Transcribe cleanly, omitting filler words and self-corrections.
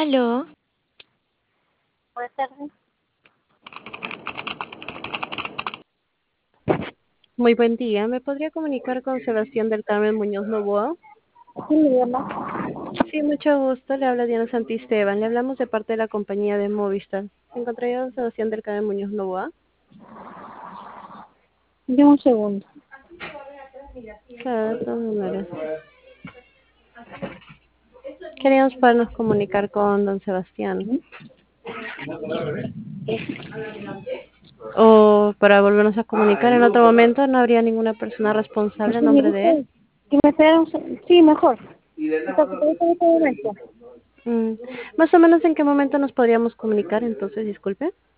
Aló, Buenas tardes. Muy buen día. ¿Me podría comunicar con Sebastián del Carmen Muñoz Novoa? ¿Quién le llama? Sí, mucho gusto. Le habla Diana Santisteban. Le hablamos de parte de la compañía de Movistar. ¿Se encontraría don Sebastián del Carmen Muñoz Novoa? Dime un segundo. Claro, de todas maneras. Queríamos podernos comunicar con don Sebastián. O para volvernos a comunicar en otro momento, ¿no habría ninguna persona responsable Sí, en me nombre de gusta él? que me espera sí, mejor. ¿Está ocupado en este momento? Más o menos en qué momento nos podríamos comunicar, entonces, disculpe.